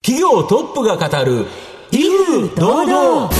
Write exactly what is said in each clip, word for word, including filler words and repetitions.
企業トップが語る威風堂々。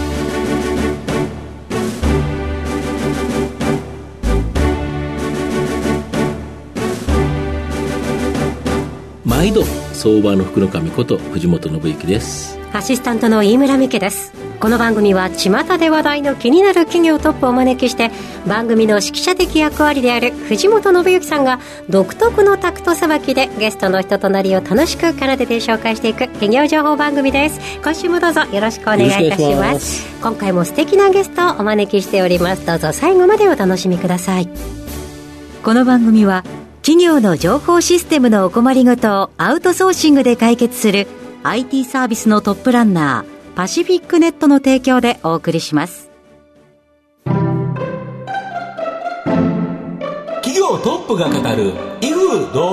毎度相場の福の神こと藤本信之です。 アシスタントの飯村美希です。この番組は巷で話題の気になる企業トップをお招きして、番組の指揮者的役割である藤本信之さんが独特のタクトさばきでゲストの人となりを楽しく奏でて紹介していく企業情報番組です。今週もどうぞよろしくお願いいたします。今回も素敵なゲストをお招きしております。どうぞ最後までお楽しみください。この番組は企業の情報システムのお困りごとをアウトソーシングで解決する アイティー サービスのトップランナーパシフィックネットの提供でお送りします。 企業トップが語る威風堂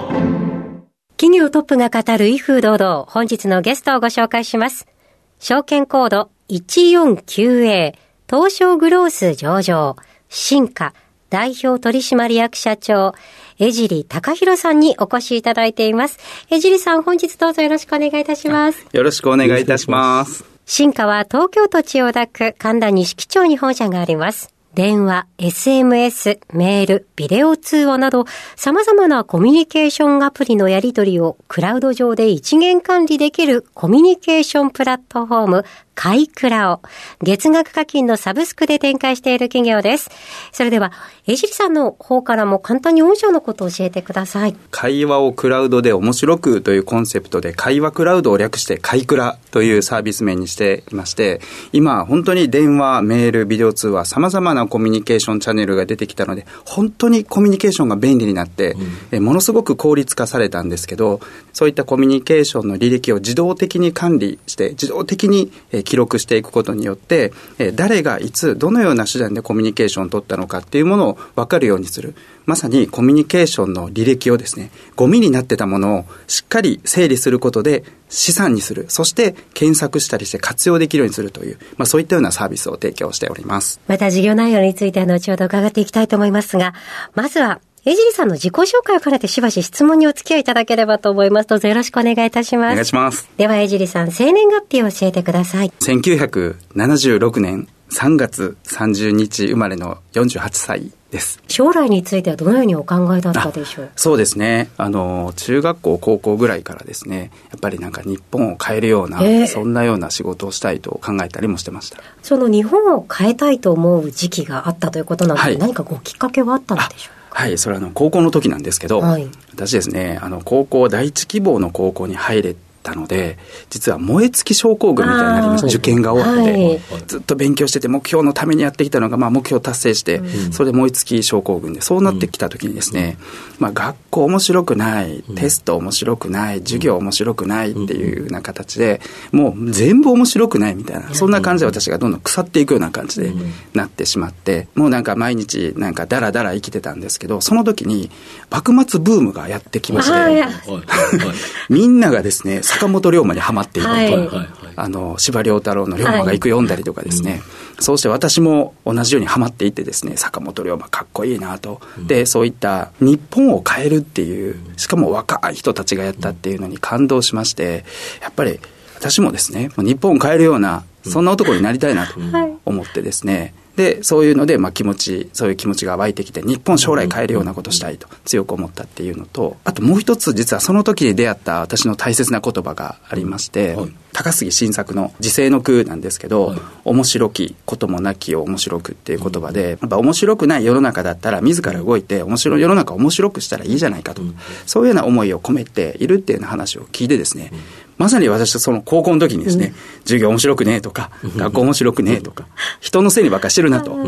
々。 企業トップが語る威風堂々。本日のゲストをご紹介します。証券コードいちよんきゅうエー 東証グロース上場新華代表取締役社長江尻隆弘さんにお越しいただいています。江尻さん、本日どうぞよろしくお願いいたします。 よろしくお願いいたします。 新華は東京都千代田区神田錦町に本社があります。電話、エスエムエス、メール、ビデオ通話など様々なコミュニケーションアプリのやり取りをクラウド上で一元管理できるコミュニケーションプラットフォームカイクラを月額課金のサブスクで展開している企業です。それでは江尻さんの方からも簡単に御社のことを教えてください。 会話をクラウドで面白くというコンセプトで会話クラウドを略してカイクラというサービス名にしていまして、今本当に電話、メール、ビデオ通話様々なコミュニケーションチャンネルが出てきたので、本当にコミュニケーションが便利になって、うん、えものすごく効率化されたんですけど、そういったコミュニケーションの履歴を自動的に管理して自動的にえ記録していくことによって、え誰がいつどのような手段でコミュニケーションを取ったのかっていうものを分かるようにする、まさにコミュニケーションの履歴をですね、ゴミになってたものをしっかり整理することで資産にする、そして検索したりして活用できるようにするという、まあ、そういったようなサービスを提供しております。 また事業内容については後ほど伺っていきたいと思いますが、まずは江尻さんの自己紹介を兼ねてしばし質問にお付き合いいただければと思います。どうぞよろしくお願いいたします。 お願いします。 では江尻さん、生年月日を教えてください。 せんきゅうひゃくななじゅうろくねんさんがつさんじゅうにち生まれのよんじゅうはっさいです。 将来についてはどのようにお考えだったでしょう。 そうですね、あの中学校高校ぐらいからですね、やっぱりなんか日本を変えるような、えー、そんなような仕事をしたいと考えたりもしてました。 その日本を変えたいと思う時期があったということなので、はい、何かごきっかけはあったのでしょうか。 はい、それはあの高校の時なんですけど、はい、私ですね、あの高校第一希望の高校に入れたので、実は燃え尽き症候群みたいになりました。受験が終わって、はい、ずっと勉強してて目標のためにやってきたのが、まあ、目標達成して、うん、それで燃え尽き症候群で、そうなってきた時にですね、うんまあ、学校面白くない、テスト面白くない、授業面白くないっていうような形で、もう全部面白くないみたいな、そんな感じで私がどんどん腐っていくような感じでなってしまって、もうなんか毎日なんかダラダラ生きてたんですけど、その時に幕末ブームがやってきまして、みんながですね坂本龍馬にハマっていると、はい、あの司馬遼太郎の龍馬が行く読んだりとかですね、はいうん、そうして私も同じようにハマっていってですね、坂本龍馬かっこいいなと、うん、でそういった日本を変えるっていう、しかも若い人たちがやったっていうのに感動しまして、やっぱり私もですね日本を変えるようなそんな男になりたいなと思ってですね、でそういうので、まあ、気持ちそういう気持ちが湧いてきて、日本将来変えるようなことしたいと強く思ったっていうのと、あともう一つ、実はその時に出会った私の大切な言葉がありまして、はい、高杉晋作の時世の句なんですけど、はい、面白きこともなきを面白くっていう言葉で、やっぱ面白くない世の中だったら自ら動いて面白い世の中を面白くしたらいいじゃないかと、うん、そういうような思いを込めているっていうような話を聞いてですね、うんまさに私はその高校の時にですね、うん、授業面白くねえとか、うん、学校面白くねえとか、人のせいにばっかりしてるなと、うん、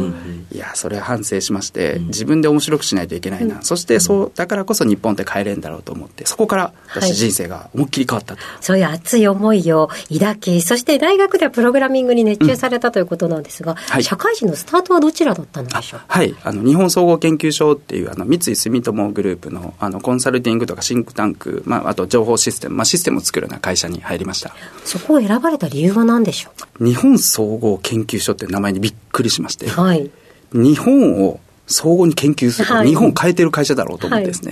いやそれは反省しまして、うん、自分で面白くしないといけないな、うん、そしてそうだからこそ日本って変えれるんだろうと思って、そこから私人生が思いっきり変わったと、はい、 そういう熱い思いを抱き、そして大学ではプログラミングに熱中されたということなんですが、うんはい、社会人のスタートはどちらだったのでしょう。 はい、あの日本総合研究所っていうあの三井住友グループ の, あのコンサルティングとかシンクタンク、まあ、あと情報システム、まあ、システムを作るような会社に入りました。 そこを選ばれた理由は何でしょうか。 日本総合研究所って名前にびっくりしまして、 はい、 日本を総合に研究する、はい、日本を変えてる会社だろうと思ってですね、はい、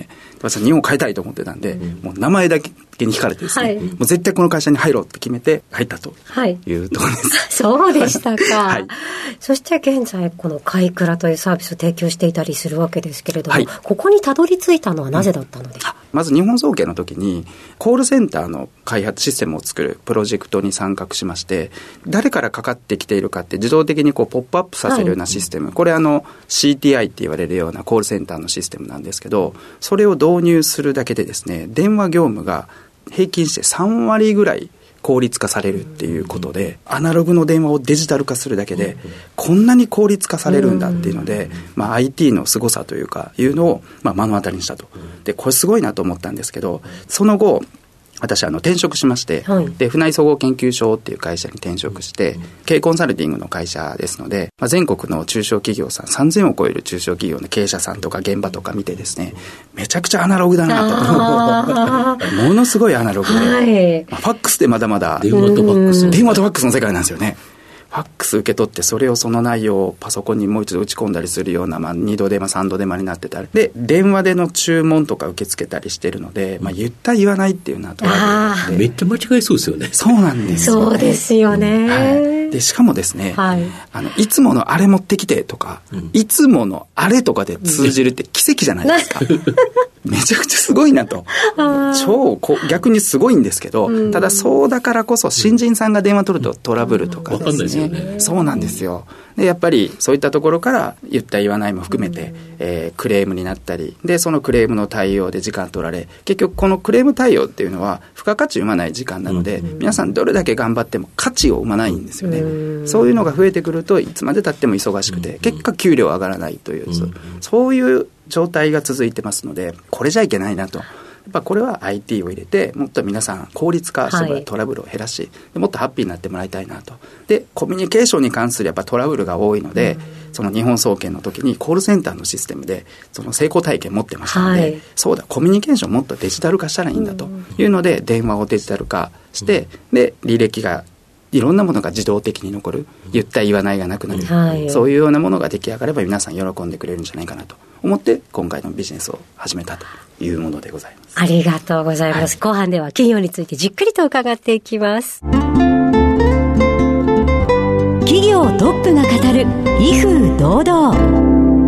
私は日本を変えたいと思ってたんで、うん、もう名前だけに惹かれてですね、はい、もう絶対この会社に入ろうって決めて入ったというところです、はい、 そうでしたか、はい、そして現在このカイクラというサービスを提供していたりするわけですけれども、はい、ここにたどり着いたのはなぜだったのでしょう、 うん、まず日本総研の時にコールセンターの開発システムを作るプロジェクトに参画しまして、誰からかかってきているかって自動的にこうポップアップさせるようなシステム、はい、これあの シーティーアイ って言われるようなコールセンターのシステムなんですけど、それを導入するだけでですね、電話業務が平均してさんわりぐらい効率化されるっていうことで、アナログの電話をデジタル化するだけでこんなに効率化されるんだっていうので、まあ、アイティー の凄さというかいうのをまあ目の当たりにしたと。でこれすごいなと思ったんですけど、その後私あの転職しまして、はい、で船井総合研究所っていう会社に転職して、経営コンサルティングの会社ですので、まあ、全国の中小企業さんさんぜんを超える中小企業の経営者さんとか現場とか見てですね、めちゃくちゃアナログだなとものすごいアナログで、はいまあ、ファックスでまだまだ電話とファックス電話とファックスの世界なんですよね。ファックス受け取ってそれをその内容をパソコンにもう一度打ち込んだりするような、まあ、にど電話さんど電話になってたりで、電話での注文とか受け付けたりしてるので、まあ、言った言わないっていうのはトラブルでめっちゃ間違いそうですよね。 そうなんですよね。 そうですよね、 はい、でしかもですね、はい、あのいつものあれ持ってきてとか、うん、いつものあれとかで通じるって奇跡じゃないですか、うんめちゃくちゃすごいなと。超こ逆にすごいんですけど、うん、ただそうだからこそ新人さんが電話取るとトラブルとかですね、うん、分かんないですよね。そうなんですよ。でやっぱりそういったところから言った言わないも含めて、うんえー、クレームになったりで、そのクレームの対応で時間取られ、結局このクレーム対応っていうのは付加価値を生まない時間なので、うん、皆さんどれだけ頑張っても価値を生まないんですよね、うん、そういうのが増えてくるといつまで経っても忙しくて、結果給料上がらないという、うん、そういう状態が続いてますので、これじゃいけないなと。やっぱこれは アイティー を入れてもっと皆さん効率化してもらう、トラブルを減らし、もっとハッピーになってもらいたいなと。でコミュニケーションに関するやっぱトラブルが多いので、うん、その日本総研の時にコールセンターのシステムでその成功体験持ってましたので、はい、そうだコミュニケーションもっとデジタル化したらいいんだというので、電話をデジタル化して、うん、で履歴がいろんなものが自動的に残る、言った言わないがなくなる、はい、そういうようなものが出来上がれば皆さん喜んでくれるんじゃないかなと思って今回のビジネスを始めたというものでございます。 ありがとうございます、はい、後半では企業についてじっくりと伺っていきます。企業トップが語る威風堂々。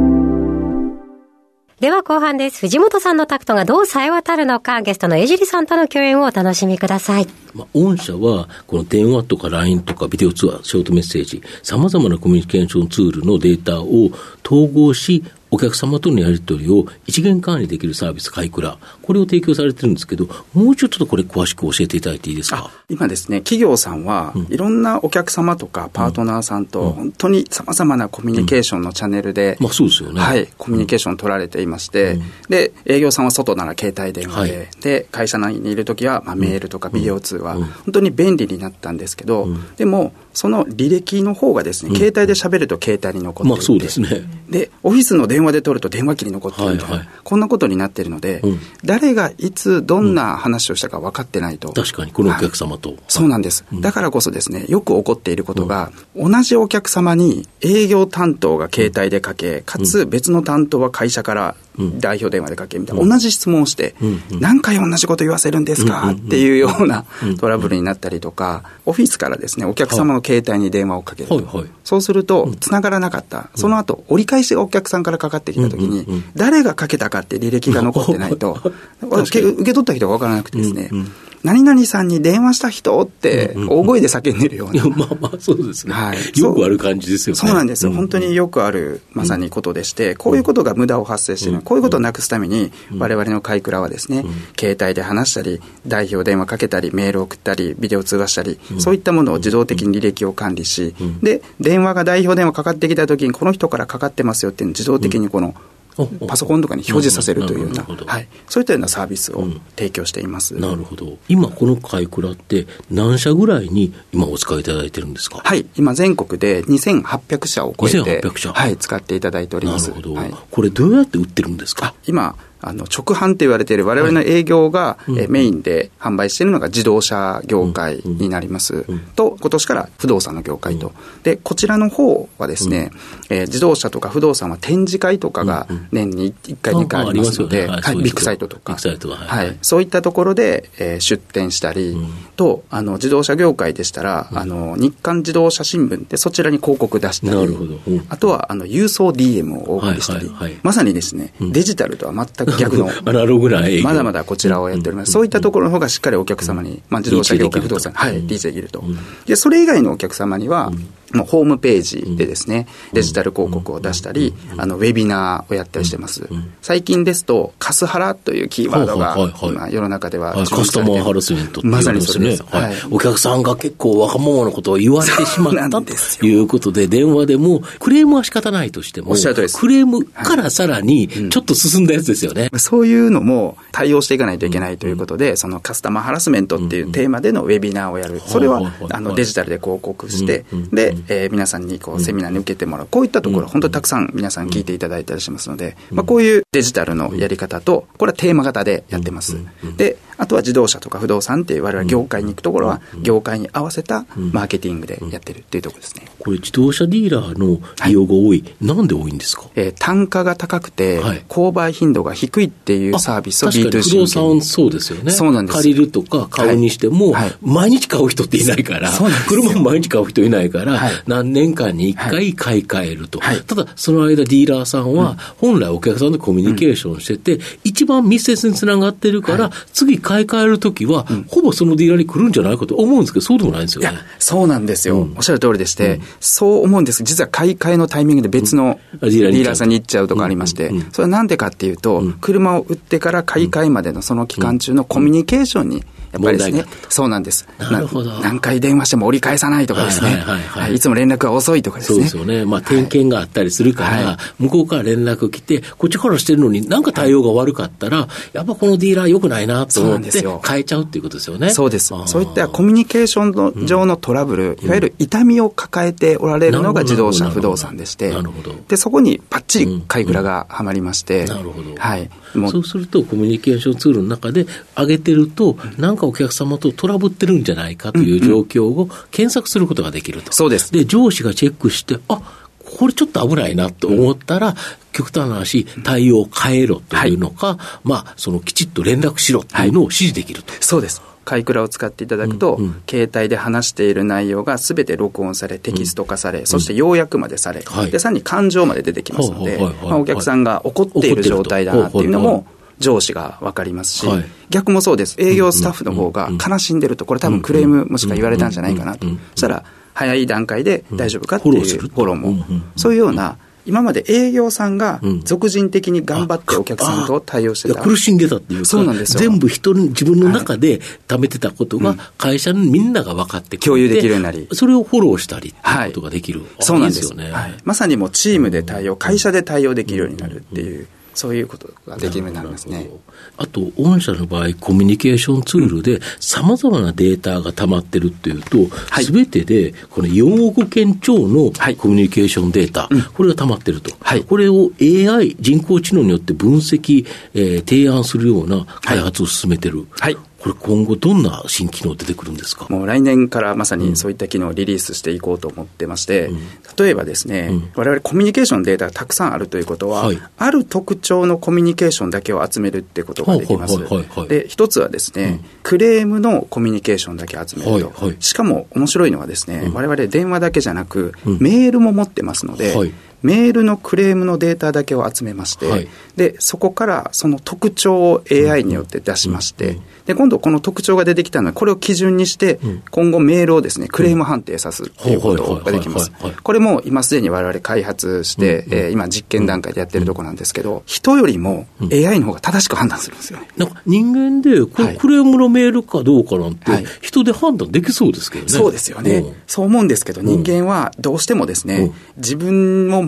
では後半です。藤本さんのタクトがどう冴え渡るのか、ゲストの江尻さんとの共演をお楽しみください。 まあ、御社はこの電話とか ライン とかビデオ通話、ショートメッセージ、さまざまなコミュニケーションツールのデータを統合し、お客様とのやり取りを一元管理できるサービスカイクラ、これを提供されてるんですけど、もうちょっとこれ詳しく教えていただいていいですか。 今ですね、企業さんは、うん、いろんなお客様とかパートナーさんと、うん、本当にさまざまなコミュニケーションのチャンネルで、 うんまあそうですよね、 はい、コミュニケーションを取られていまして、うん、で営業さんは外なら携帯電話で、はい、で会社内にいるときは、まあ、メールとかビデオ通話、うん、本当に便利になったんですけど、うん、でもその履歴の方がですね、うん、携帯で喋ると携帯に残っていて、 まあそうですね、 でオフィスの電話で取ると電話機に残っているみたいな、はいはい、こんなことになっているので、うん、誰がいつどんな話をしたか分かってないと、 うん、確かにこのお客様と、はい、 そうなんです、うん、だからこそですね、よく起こっていることが、うん、同じお客様に営業担当が携帯でかけ、かつ別の担当は会社から代表電話でかけみたいな、うん、同じ質問をして、うんうん、何回同じこと言わせるんですか、うんうんうん、っていうようなトラブルになったりとか、オフィスからですね、お客様の携帯に電話をかけると、はいはいはい、そうすると繋がらなかった、うん、その後折り返しがお客さんからかかってきたときに、うんうんうん、誰がかけたかって履歴が残ってないと受け取った人が分からなくてですね、うんうん、何々さんに電話した人って大声で叫んでるような、 うんうん、まあまあそうですね、はい、よくある感じですよね。 そうなんですよ、うんうん、本当によくあるまさにことでして、うん、こういうことが無駄を発生している、うん、こういうことをなくすために、うん、我々のカイクラはですね、うん、携帯で話したり代表電話かけたりメールを送ったりビデオ通話したり、うん、そういったものを自動的に履歴を管理し、うん、で電話が代表電話かかってきたときにこの人からかかってますよっていうのを自動的にこの、うん、パソコンとかに表示させるというような、はい、そういったようなサービスを提供しています、 うん、なるほど。今このカイクラって何社ぐらいに今お使いいただいてるんですか。 はい、今全国でにせんはっぴゃくしゃを超えて、 にせんはっぴゃくしゃ、 はい、使っていただいております。 なるほど、 はい、 これどうやって売ってるんですか。 今あの直販って言われている我々の営業が、はい、えメインで販売しているのが自動車業界になります、うん、と今年から不動産の業界と、うん、でこちらの方はですね、うんえー、自動車とか不動産は展示会とかが年にいっかいにかいありますので、はい、ビッグサイトとか、はいはい、そういったところで、えー、出展したり、うん、とあの自動車業界でしたら、うん、あの日刊自動車新聞でそちらに広告出したり、なるほど、うん、あとはあの郵送 ディーエム をお送りしたり、はいはいはい、まさにですね、うん、デジタルとは全く逆のアナログな営業まだまだこちらをやっております、うん、そういったところの方がしっかりお客様に、まあ、自動車業界不動産はいリーチできると、うん、でそれ以外のお客様には、うんもうホームページでですね、デジタル広告を出したり、あのウェビナーをやったりしてます。最近ですとカスハラというキーワードが今世の中ではカスタマーハラスメントっていうまさにそれです、 はいはい、お客さんが結構若者のことを言われてしまったということで、電話でもクレームは仕方ないとしても、 おっしゃるとおりです。 クレームからさらにちょっと進んだやつですよね、 うん、そういうのも対応していかないといけないということで、うん、そのカスタマーハラスメントっていうテーマでのウェビナーをやる、それはあのデジタルで広告して、うん、で、えー、皆さんにこうセミナーに受けてもらう、こういったところ、うん、本当にたくさん皆さん聞いていただいたりしますので、うんまあ、こういうデジタルのやり方と、これはテーマ型でやってます、うんうん、であとは自動車とか不動産っていう我々業界に行くところは業界に合わせたマーケティングでやってるっていうところですね。 これ自動車ディーラーの利用が多い、はい、なんで多いんですか？ えー、単価が高くて、はい、購買頻度が低いっていうサービスを ビーツーシー確かに不動産そうですよね。 そうなんです。 借りるとか買うにしても、はいはい、毎日買う人っていないから、車も毎日買う人いないから、はい、何年間にいっかい買い替えると、はい、ただその間ディーラーさんは本来お客さんとコミュニケーションしてて、うん、一番密接につながってるから、はい、次買い替えるときは、うん、ほぼそのディーラーに来るんじゃないかと思うんですけど、そうでもないんですよね。 いやそうなんですよ、うん、おっしゃる通りでして、うん、そう思うんです。実は買い替えのタイミングで別のディーラーさんに行っちゃうとかありまして、うんうんうん、それはなんでかっていうと、うん、車を売ってから買い替えまでのその期間中のコミュニケーションにやっぱりですね、そうなんです。 なるほど。 何回電話しても折り返さないとかですね、はいはいはいはい、いつも連絡が遅いとかですね。 そうですよね。まあ点検があったりするから、はい、向こうから連絡来て、こっちからしてるのになんか対応が悪かったら、やっぱこのディーラー良くないなと思って変えちゃうっていうことですよね。 そうです。そういったコミュニケーションの上のトラブル、うん、いわゆる痛みを抱えておられるのが自動車不動産でして、なるほど。でそこにバッチリ買い蔵がはまりまして、うんうん、なるほど。はい。 もうそうするとコミュニケーションツールの中で上げてると、うん、なんかお客様とトラブってるんじゃないかという状況を検索することができると、うんうん、 そうです。 で上司がチェックして、あこれちょっと危ないなと思ったら、うん、極端な話対応を変えろというのか、はい、まあそのきちっと連絡しろというのを指示できると、 はい、そうです。買い蔵を使っていただくと、うんうん、携帯で話している内容がすべて録音されテキスト化され、うん、そして要約までされ、うん、でさらに感情まで出てきますので、まあ、お客さんが怒っている状態だなっていうのも上司が分かりますし、はい、逆もそうです。営業スタッフの方が悲しんでると、これ多分クレームもしくは言われたんじゃないかなと、そしたら早い段階で大丈夫かっていうフォローも、そういうような今まで営業さんが俗人的に頑張ってお客さんと対応してた、 うん、苦しんでたっていうか、 そうなんですよ。 全部人に自分の中で貯めてたことが会社にみんなが分かってくれて、 共有できるようになり、 それをフォローしたりっていうことができる、はい、 そうなんですよね、はい、まさにもうチームで対応、会社で対応できるようになるっていう、そういうことができるようになりますね。 あと御社の場合コミュニケーションツールでさまざまなデータが溜まってるっていうと、すべ、はい、てでこのよんおくけん超のコミュニケーションデータ、はい、これが溜まってると、はい、これを エーアイ 人工知能によって分析、えー、提案するような開発を進めてる、はいはい、これ今後どんな新機能出てくるんですか？ もう来年からまさにそういった機能をリリースしていこうと思ってまして、うん、例えばですね、うん、我々コミュニケーションデータがたくさんあるということは、はい、ある特徴のコミュニケーションだけを集めるってことができます。で、一つはですね、うん、クレームのコミュニケーションだけ集めると、はいはい、しかも面白いのはですね、うん、我々電話だけじゃなく、うん、メールも持ってますので、はい、メールのクレームのデータだけを集めまして、はい、でそこからその特徴を エーアイ によって出しまして、うんうん、で今度この特徴が出てきたのでこれを基準にして、うん、今後メールをですねクレーム判定さすということができます。これも今すでに我々開発して、うんうんえー、今実験段階でやってるところなんですけど、うん、人よりも エーアイ の方が正しく判断するんですよね。 なんか人間でこれクレームのメールかどうかなんて、はい、人で判断できそうですけどね。 そうですよね、うん、そう思うんですけど人間はどうしてもですね、うん、自分を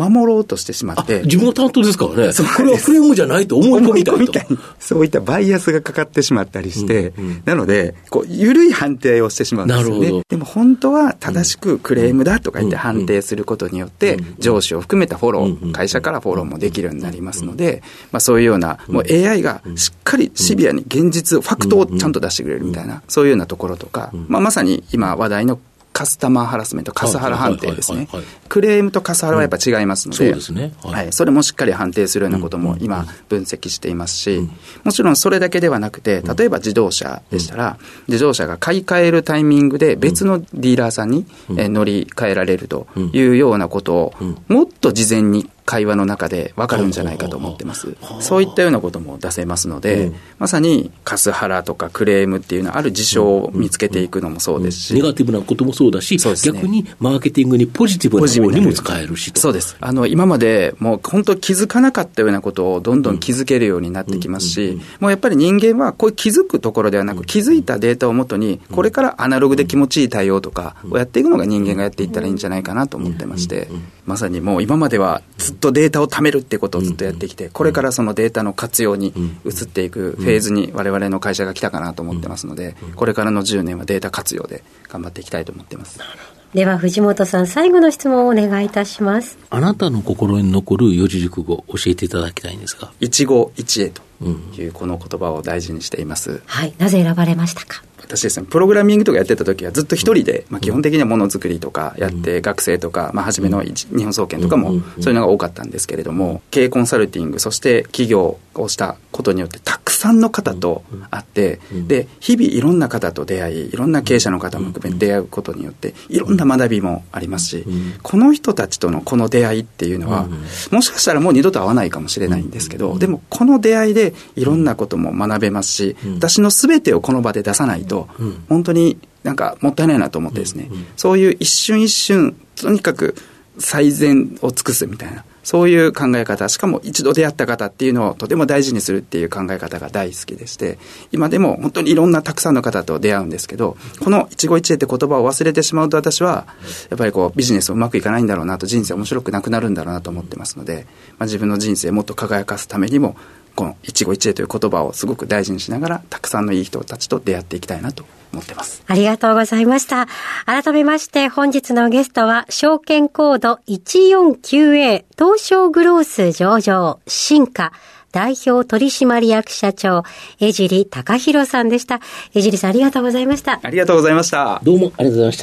守ろうとしてしまって、 自分の担当ですからね。これはクレームじゃないと思い込みたいと。思い込みたいにそういったバイアスがかかってしまったりして、うんうん、なのでこう緩い判定をしてしまうんですよね。でも本当は正しくクレームだとか言って判定することによって、うんうん、上司を含めたフォロー、うんうん、会社からフォローもできるようになりますので、まあ、そういうようなもう エーアイ がしっかりシビアに現実、ファクトをちゃんと出してくれるみたいな、そういうようなところとか、まあ、まさに今話題のカスタマーハラスメント、カスハラ判定ですね。クレームとカスハラはやっぱ違いますので、うん、そうですね。はいはい、それもしっかり判定するようなことも今分析していますし、うん、もちろんそれだけではなくて、例えば自動車でしたら、うん、自動車が買い替えるタイミングで別のディーラーさんに乗り換えられるというようなことをもっと事前に会話の中で分かるんじゃないかと思ってます。そういったようなことも出せますので、うん、まさにカスハラとかクレームっていうのはある事象を見つけていくのもそうですし、 ネガティブなこともそうだし、そうですね、逆にマーケティングにポジティブな方にも使えるしと。 そうです。あの今までもう本当気づかなかったようなことをどんどん気づけるようになってきますし、うんうんうん、もうやっぱり人間はこういう気づくところではなく、気づいたデータをもとにこれからアナログで気持ちいい対応とかをやっていくのが人間がやっていったらいいんじゃないかなと思ってまして、まさにもう今まではずっとデータを貯めるってことをずっとやってきて、これからそのデータの活用に移っていくフェーズに我々の会社が来たかなと思ってますので、これからのじゅうねんはデータ活用で頑張っていきたいと思っています。 では藤本さん、最後の質問をお願いいたします。 あなたの心に残る四字熟語教えていただきたいんですが、 一期一会というこの言葉を大事にしています、うん、 はい。なぜ選ばれましたか？ 私ですね、プログラミングとかやってた時はずっと一人で、まあ、基本的にはものづくりとかやって、うん、学生とか、まあ、初めの日本総研とかもそういうのが多かったんですけれども、経営コンサルティング、そして企業をしたことによってたくさんの方と会って、で日々いろんな方と出会い、いろんな経営者の方も含めて出会うことによっていろんな学びもありますし、この人たちとのこの出会いっていうのはもしかしたらもう二度と会わないかもしれないんですけど、でもこの出会いでいろんなことも学べますし、私の全てをこの場で出さないと本当になんかもったいないなと思ってですね、そういう一瞬一瞬とにかく最善を尽くすみたいな、そういう考え方、しかも一度出会った方っていうのをとても大事にするっていう考え方が大好きでして、今でも本当にいろんなたくさんの方と出会うんですけど、この一期一会って言葉を忘れてしまうと、私はやっぱりこうビジネスうまくいかないんだろうなと、人生面白くなくなるんだろうなと思ってますので、まあ、自分の人生をもっと輝かすためにもこの一期一会という言葉をすごく大事にしながら、たくさんのいい人たちと出会っていきたいなと思ってます。 ありがとうございました。改めまして本日のゲストは証券コードいちよんきゅうエー東証グロース上場新華代表取締役社長江尻隆弘さんでした。江尻さん、ありがとうございました。 ありがとうございました。 どうもありがとうございました。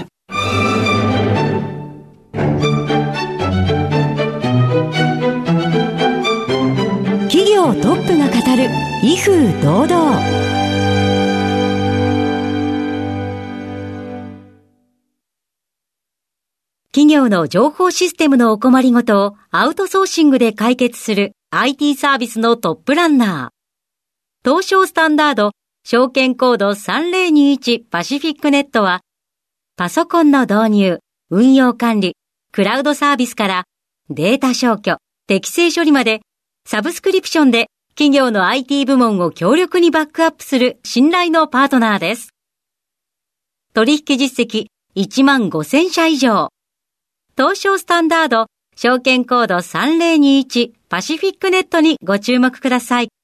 企業トップが語る威風堂々。企業の情報システムのお困りごとをアウトソーシングで解決する アイティー サービスのトップランナー。東証スタンダード証券コードさんぜろにいちパシフィックネットは、パソコンの導入、運用管理、クラウドサービスからデータ消去、適正処理まで、サブスクリプションで企業の アイティー 部門を強力にバックアップする信頼のパートナーです。取引実績いちまんごせんしゃ以上。東証スタンダード証券コードさんぜろにいちパシフィックネットにご注目ください。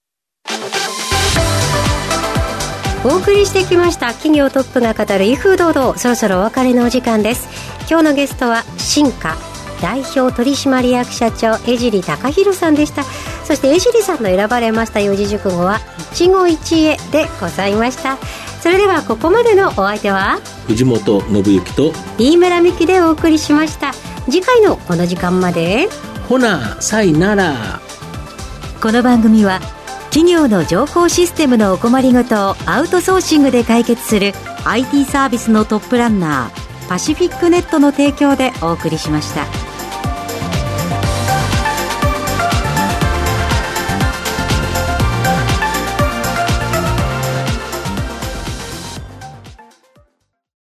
お送りしてきました企業トップが語る威風堂々、そろそろお別れのお時間です。今日のゲストは新華代表取締役社長江尻隆弘さんでした。そして江尻さんの選ばれました四字熟語は一期一会でございました。それではここまでのお相手は藤本信之と飯村美希でお送りしました。次回のこの時間までほなさいなら。 この番組は企業の情報システムのお困りごとをアウトソーシングで解決する アイティー サービスのトップランナーパシフィックネットの提供でお送りしました。